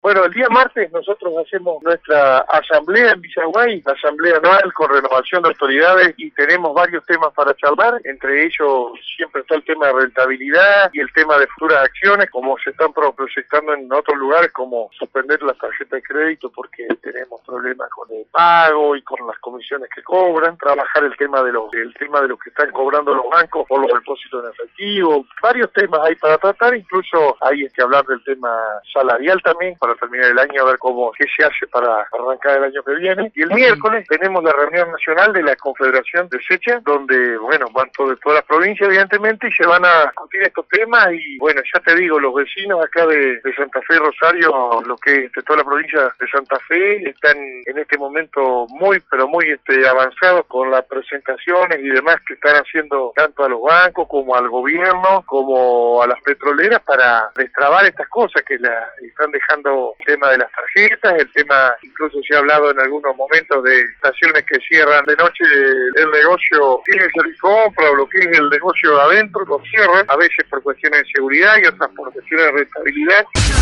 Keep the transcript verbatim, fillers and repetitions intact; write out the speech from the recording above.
Bueno, el día martes nosotros hacemos nuestra asamblea en Villaguay, la asamblea anual con renovación de autoridades, y tenemos varios temas para charlar. Entre ellos siempre está el tema de rentabilidad y el tema de futuras acciones, como se están proyectando en otros lugares, como suspender las tarjetas de crédito porque tenemos problemas con el pago y con las comisiones que cobran, trabajar el tema de los el tema de los que están cobrando los bancos por los depósitos en efectivo. Varios temas hay para tratar, incluso hay que hablar del tema salarial también para terminar el año, a ver cómo qué se hace para arrancar el año que viene. Y el miércoles tenemos la reunión nacional de la Confederación de Secha, donde, bueno, van todo, de todas las provincias, evidentemente, y se van a discutir estos temas. Y, bueno, ya te digo, los vecinos acá de, de Santa Fe y Rosario, los que de toda la provincia de Santa Fe, están en este momento muy, pero muy este, avanzados con las presentaciones y demás que están haciendo tanto a los bancos como al gobierno, como a las petroleras, para destrabar estas cosas que la están dejando. El tema de las tarjetas, el tema, incluso se ha hablado en algunos momentos de estaciones que cierran de noche el negocio, que es el compra o lo que es el negocio adentro, lo cierran, a veces por cuestiones de seguridad y otras por cuestiones de rentabilidad.